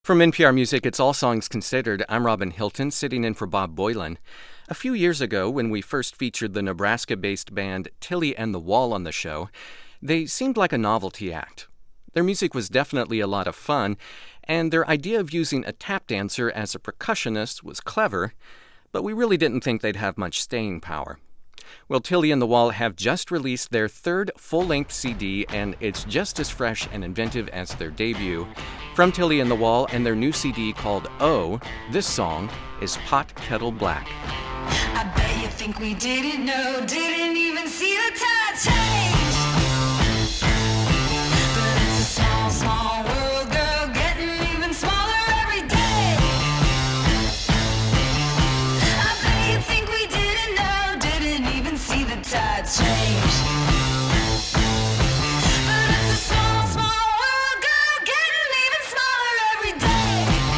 From NPR Music, it's All Songs Considered. I'm Robin Hilton, sitting in for Bob Boylan. A few years ago, when we first featured the Nebraska-based band Tilly and the Wall on the show, they seemed like a novelty act. Their music was definitely a lot of fun, and their idea of using a tap dancer as a percussionist was clever, but we really didn't think they'd have much staying power. Well, Tilly and the Wall have just released their third full-length CD, and it's just as fresh and inventive as their debut. From Tilly and the Wall and their new CD called Oh, this song is Pot Kettle Black. I bet you think we didn't know, didn't even see the tide change. But it's a small, small world, girl, getting even smaller every day. I bet you think we didn't know, didn't even see the tide change. But it's a small, small world, girl, getting even smaller every day.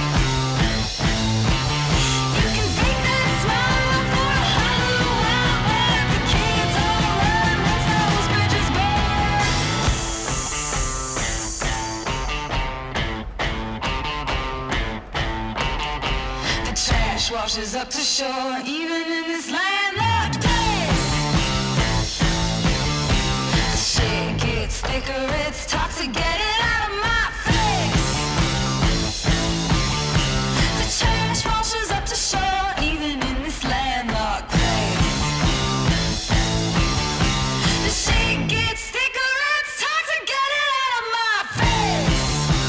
You can fake that smile for a hollow while, but the kids all run once those bridges burn. The trash washes up to shore, even in this landlocked place. The shit gets thicker, it's toxic, get it out of my face. The trash washes up to shore, even in this landlocked place. The shit gets thicker, it's toxic, get it out of my face.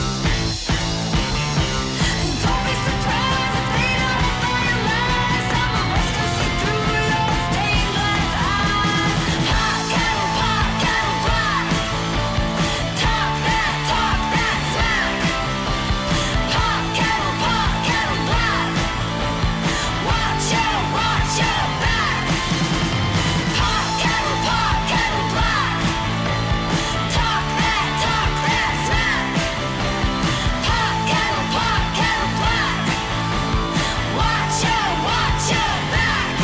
And don't be surprised if they don't realize some of us can see through your stained glass eyes. Pot kettle black. Talk that smack. Pot kettle black. Watch your back. Pot kettle black. Talk that smack. Pot kettle black. Watch your back.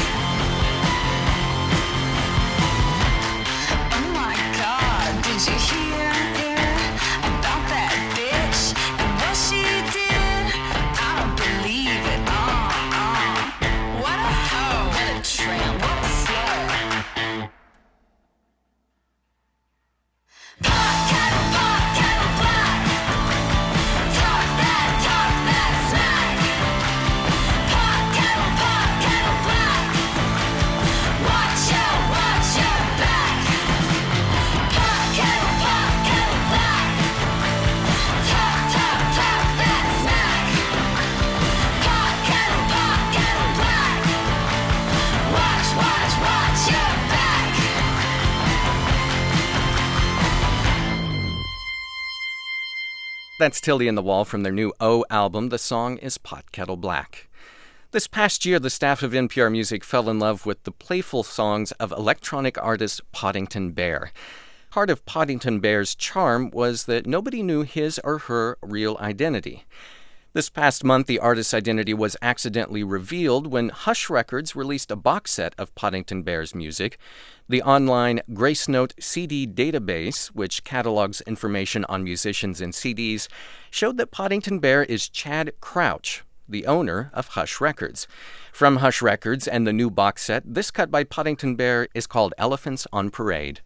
Oh my God, did you hear about that bitch and what she did? I don't believe it. What a hoe, what a tramp, what a slut. Pot kettle black. Talk that smack. Pot kettle black. Watch your back. Pot kettle black. Talk that smack. Pot kettle black. Watch your back. That's Tilly and the Wall from their new Oh album. The song is Pot Kettle Black. This past year, the staff of NPR Music fell in love with the playful songs of electronic artist Poddington Bear. Part of Poddington Bear's charm was that nobody knew his or her real identity. This past month, the artist's identity was accidentally revealed when Hush Records released a box set of Poddington Bear's music. The online Grace Note CD database, which catalogs information on musicians and CDs, showed that Poddington Bear is Chad Crouch, the owner of Hush Records. From Hush Records and the new box set, this cut by Poddington Bear is called Elephants on Parade.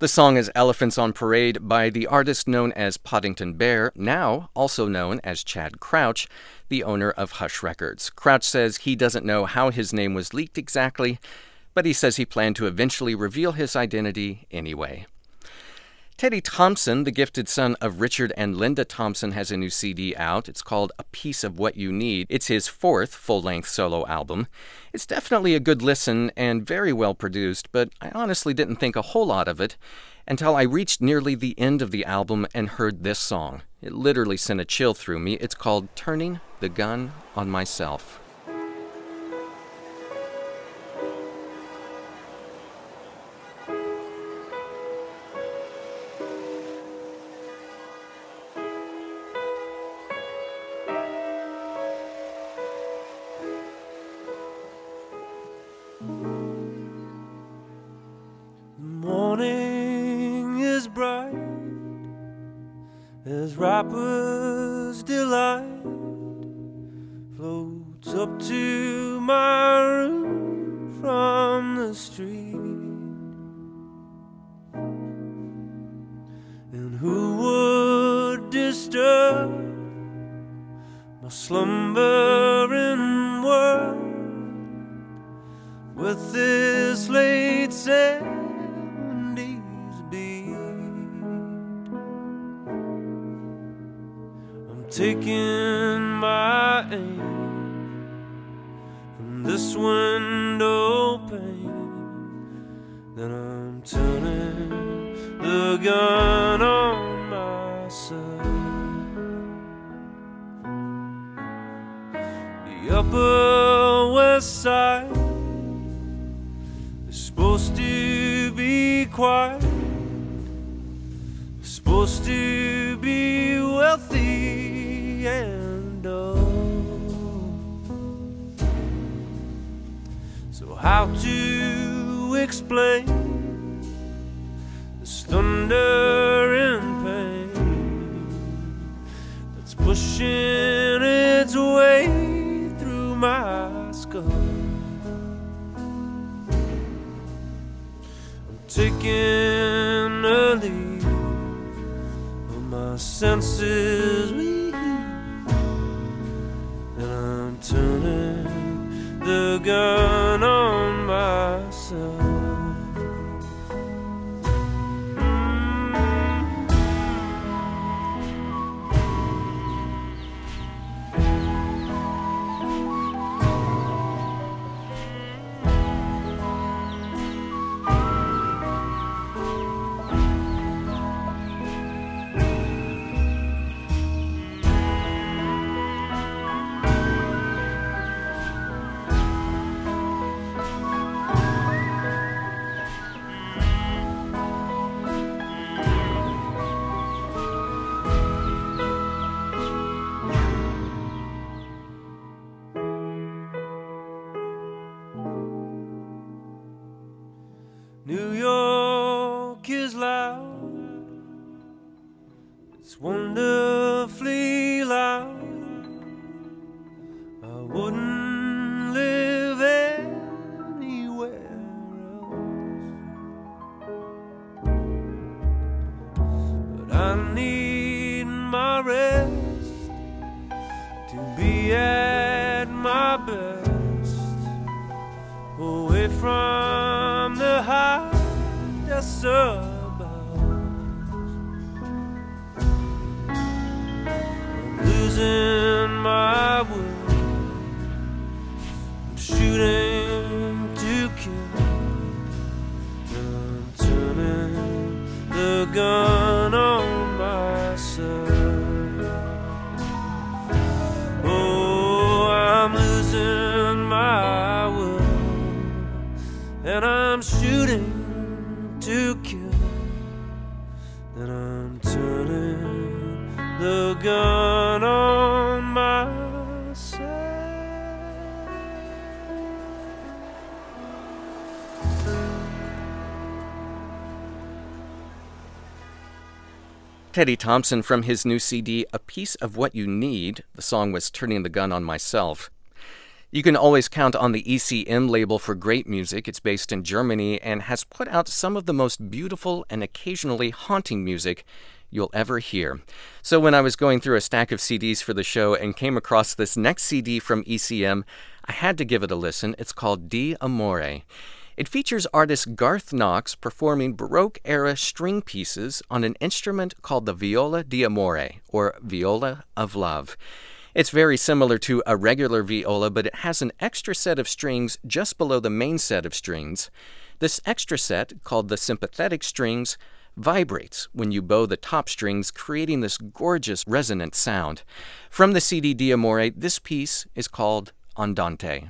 The song is Elephants on Parade by the artist known as Poddington Bear, now also known as Chad Crouch, the owner of Hush Records. Crouch says he doesn't know how his name was leaked exactly, but he says he planned to eventually reveal his identity anyway. Teddy Thompson, the gifted son of Richard and Linda Thompson, has a new CD out. It's called A Piece of What You Need. It's his fourth full-length solo album. It's definitely a good listen and very well produced, but I honestly didn't think a whole lot of it until I reached nearly the end of the album and heard this song. It literally sent a chill through me. It's called Turning the Gun on Myself. As rapper's delight floats up to my room from the street, and who would disturb my slumbering world with this late 70s beat? Taking my aim from this window pane, then I'm turning the gun on myself. The Upper West Side is supposed to be quiet, it's supposed to be wealthy and old. So how to explain this thunder and pain that's pushing its way through my skull? I'm taking a leave of my senses, turning the gun on myself. New York is loud, it's wonderfully loud. I wouldn't live anywhere else, but I need my rest to be at my best, away from the high suburbs. I'm losing my will, I'm shooting to kill, I'm turning the gun on myself. Oh, I'm losing my will, and I'm shooting to kill, then I'm turning the gun on myself. Teddy Thompson from his new CD, A Piece of What You Need. The song was Turning the Gun on Myself. You can always count on the ECM label for great music. It's based in Germany and has put out some of the most beautiful and occasionally haunting music you'll ever hear. So when I was going through a stack of CDs for the show and came across this next CD from ECM, I had to give it a listen. It's called D'Amore. It features artist Garth Knox performing Baroque-era string pieces on an instrument called the viola d'amore, or viola of love. It's very similar to a regular viola, but it has an extra set of strings just below the main set of strings. This extra set, called the sympathetic strings, vibrates when you bow the top strings, creating this gorgeous resonant sound. From the CD D'Amore, this piece is called Andante.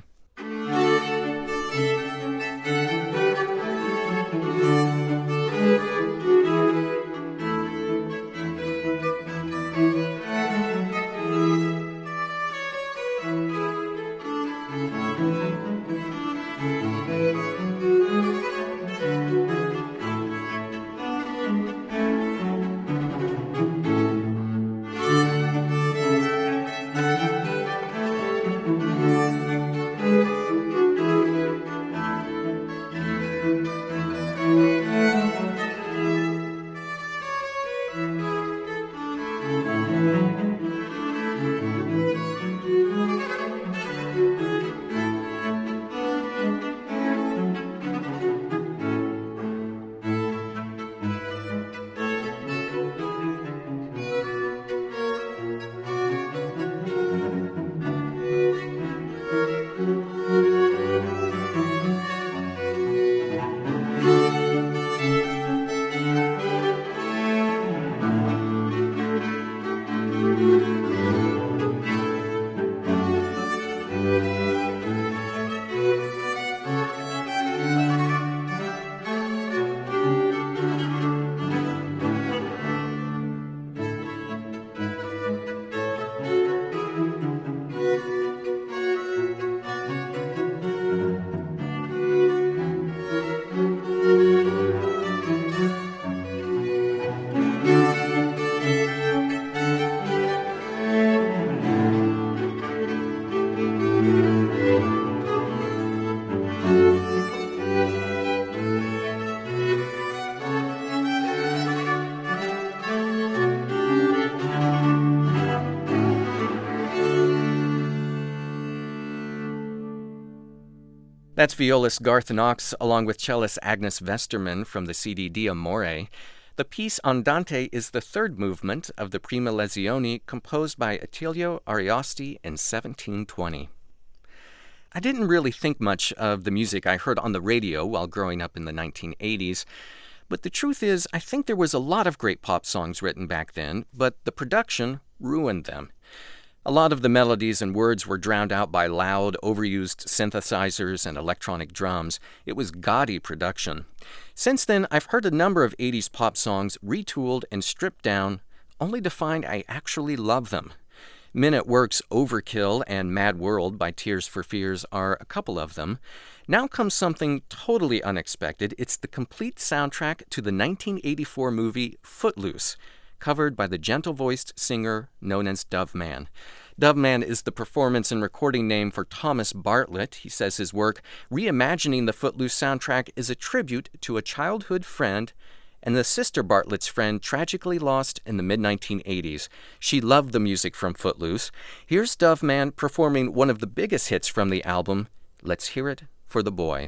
That's violist Garth Knox along with cellist Agnes Westerman from the CD D'Amore. The piece Andante is the third movement of the Prima Lezioni composed by Attilio Ariosti in 1720. I didn't really think much of the music I heard on the radio while growing up in the 1980s, but the truth is I think there was a lot of great pop songs written back then, but the production ruined them. A lot of the melodies and words were drowned out by loud, overused synthesizers and electronic drums. It was gaudy production. Since then, I've heard a number of 80s pop songs retooled and stripped down, only to find I actually love them. Men at Work's Overkill and Mad World by Tears for Fears are a couple of them. Now comes something totally unexpected. It's the complete soundtrack to the 1984 movie Footloose, covered by the gentle-voiced singer known as Doveman. Doveman is the performance and recording name for Thomas Bartlett. He says his work, reimagining the Footloose soundtrack, is a tribute to a childhood friend and the sister Bartlett's friend tragically lost in the mid-1980s. She loved the music from Footloose. Here's Doveman performing one of the biggest hits from the album. Let's hear it for the boy.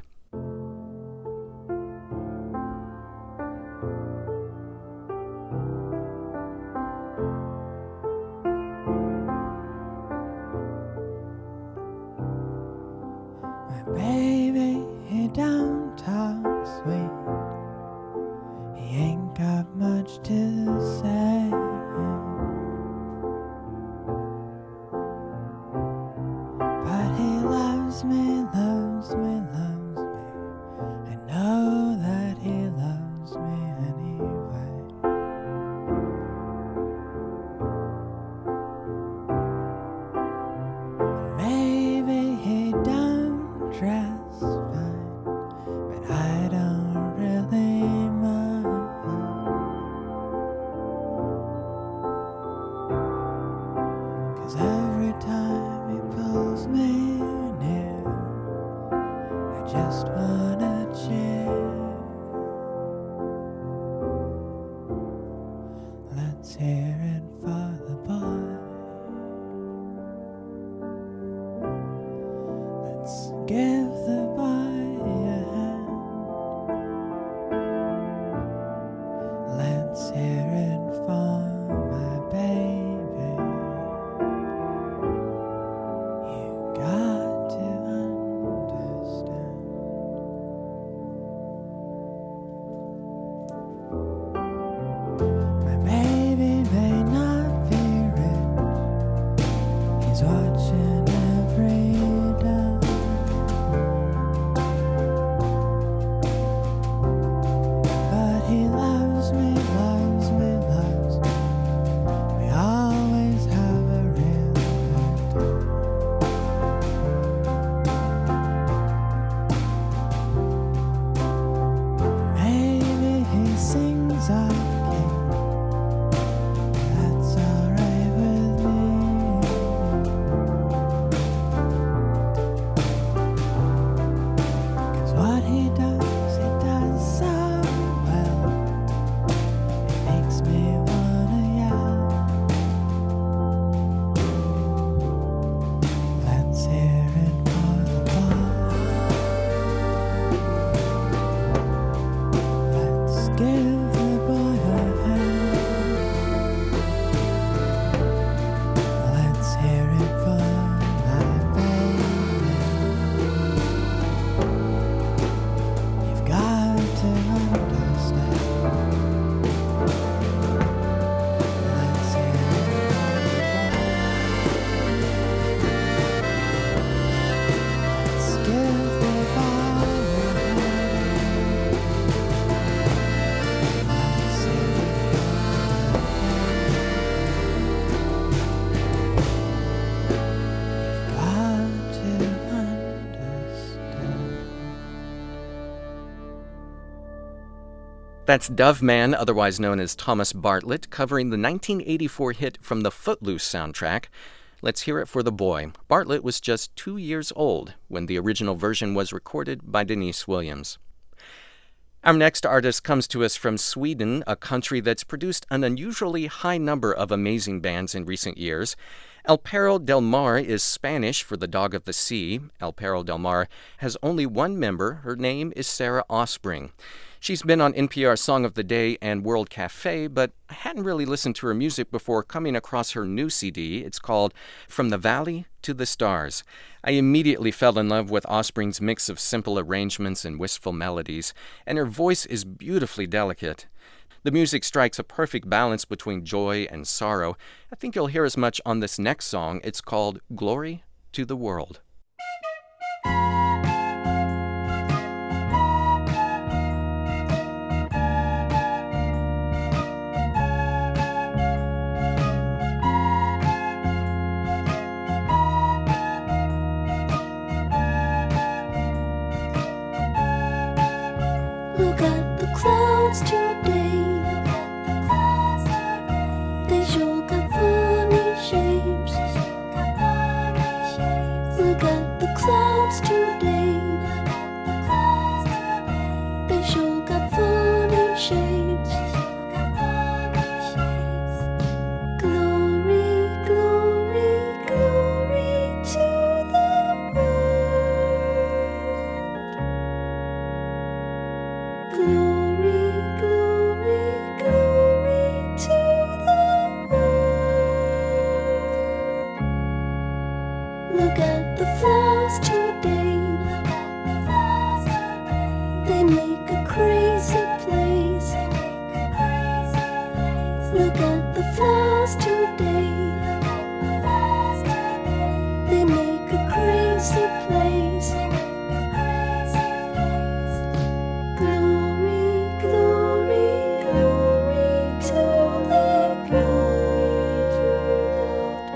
Baby, he don't talk sweet. He ain't got much to say. But he loves me, loves me, loves me. I know that he loves me anyway. Maybe he don't dress fine, but I don't really mind. 'Cause every time he pulls me near, give the boy a hand. Let's hear it for my baby. You got to understand. My baby may not be rich. He's watching every day. But he loves me, loves me, loves me. We always have a real good time. Maybe he sings okay. That's alright with me. 'Cause what he does so well. It makes me wanna yell. Let's hear it for the boy. Let's give the boy a hand. Let's hear it for my baby. You've got to understand. Let's hear it for the boy. Let's give the boy a hand. Let's hear it for my baby. You've got to understand. That's Dove Man, otherwise known as Thomas Bartlett, covering the 1984 hit from the Footloose soundtrack. Let's hear it for the boy. Bartlett was just 2 years old when the original version was recorded by Denise Williams. Our next artist comes to us from Sweden, a country that's produced an unusually high number of amazing bands in recent years. El Perro del Mar is Spanish for the dog of the sea. El Perro del Mar has only one member. Her name is Sarah Offspring. She's been on NPR Song of the Day and World Cafe, but I hadn't really listened to her music before coming across her new CD. It's called From the Valley to the Stars. I immediately fell in love with Offspring's mix of simple arrangements and wistful melodies, and her voice is beautifully delicate. The music strikes a perfect balance between joy and sorrow. I think you'll hear as much on this next song. It's called Glory to the World. Look at the clouds today. They sure got funny shapes. Look at the clouds today. They sure got funny shapes. Glory, glory, glory to the world. Glory, glory, glory to the world. Look at the flowers today. They make a crazy place. Look at the flowers today. They make a crazy place. Glory, glory, glory to the world.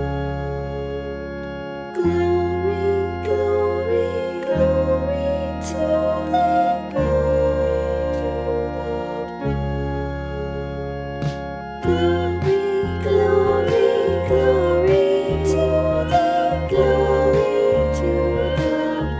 Glory, glory, glory to the world. Glory, glory, glory to the glory to the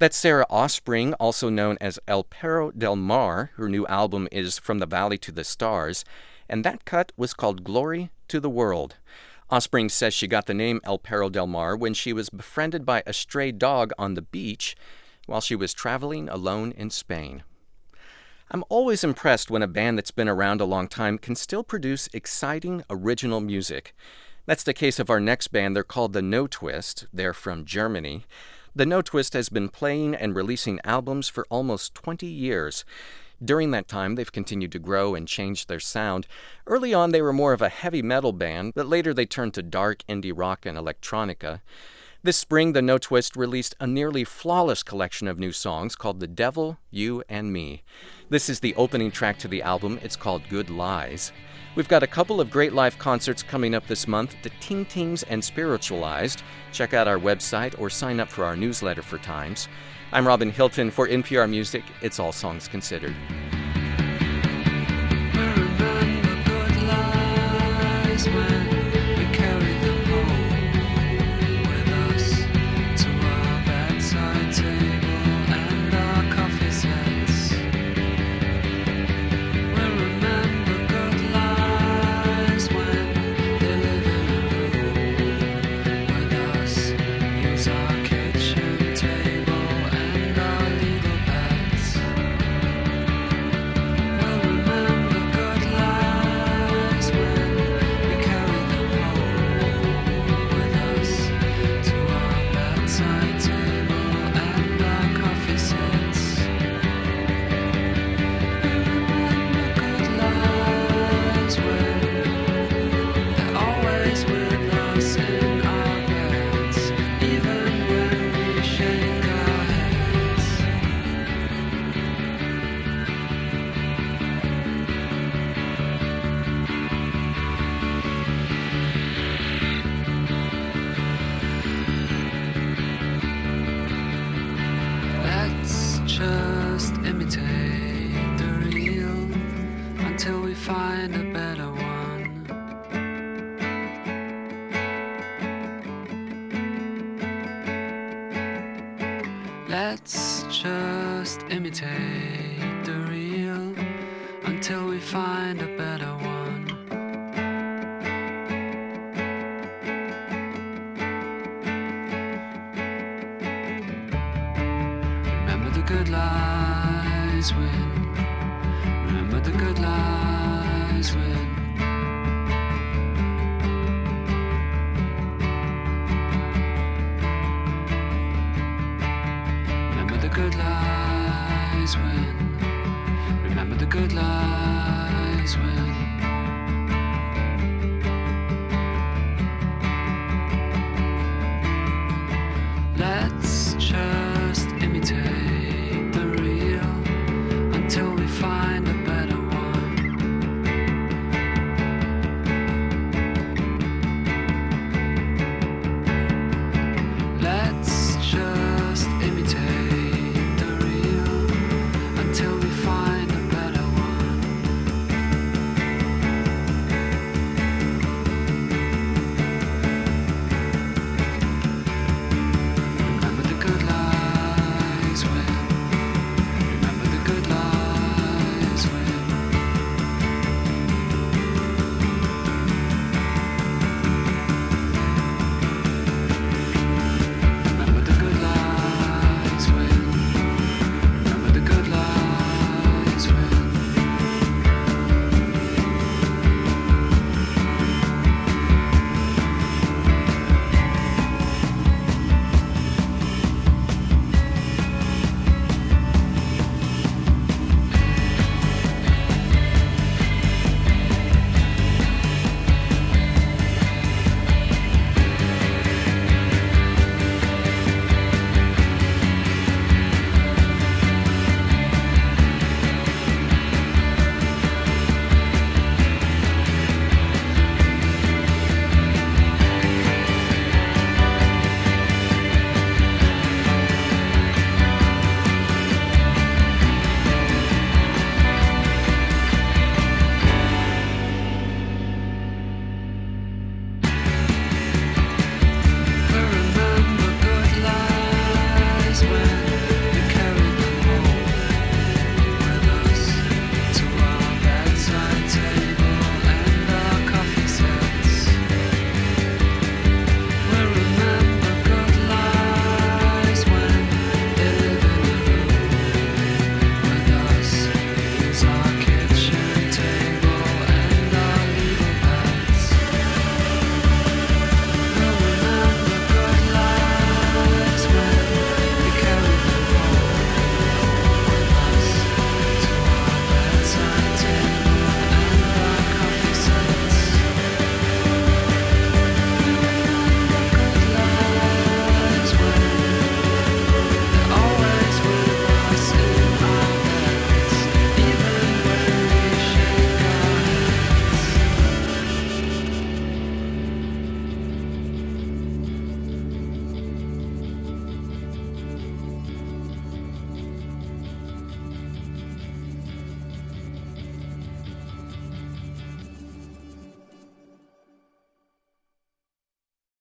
That's Sarah Offspring, also known as El Perro del Mar. Her new album is From the Valley to the Stars, and that cut was called Glory to the World. Offspring says she got the name El Perro del Mar when she was befriended by a stray dog on the beach while she was traveling alone in Spain. I'm always impressed when a band that's been around a long time can still produce exciting, original music. That's the case of our next band. They're called the No Twist. They're from Germany. The No Twist has been playing and releasing albums for almost 20 years. During that time, they've continued to grow and change their sound. Early on, they were more of a heavy metal band, but later they turned to dark indie rock and electronica. This spring, the No Twist released a nearly flawless collection of new songs called The Devil, You and Me. This is the opening track to the album. It's called Good Lies. We've got a couple of great live concerts coming up this month, the Ting Tings and Spiritualized. Check out our website or sign up for our newsletter for times. I'm Robin Hilton for NPR Music. It's All Songs Considered. Just imitate the real until we find a better one. Let's just imitate the real until we find a better one. Remember the good lies win. Remember the good lies win. Remember the good lies win. Remember the good lies win.